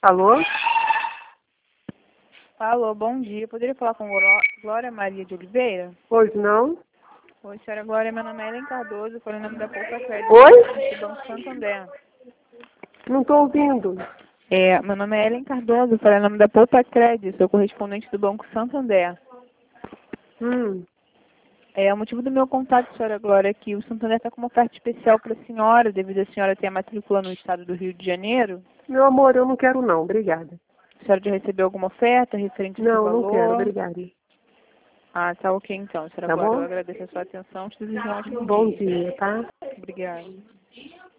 Alô? Alô, bom dia. Poderia falar com Glória Maria de Oliveira? Pois não? Oi, senhora Glória. Meu nome é Ellen Cardoso, foi o nome da Poupa Crédito Oi? do Banco Santander. Não estou ouvindo. Meu nome é Ellen Cardoso, foi o nome da Poupa Crédito, sou correspondente do Banco Santander. O motivo do meu contato, senhora Glória, é que o Santander está com uma oferta especial para a senhora, devido a senhora ter a matrícula no estado do Rio de Janeiro. Meu amor, eu não quero não, obrigada. A senhora já recebeu alguma oferta referente a esse Não, valor? não quero, obrigada. Ah, tá ok então, senhora Tá Glória. Eu bom? agradeço a sua atenção. Te desejo um ótimo Bom dia. dia, tá? Obrigada.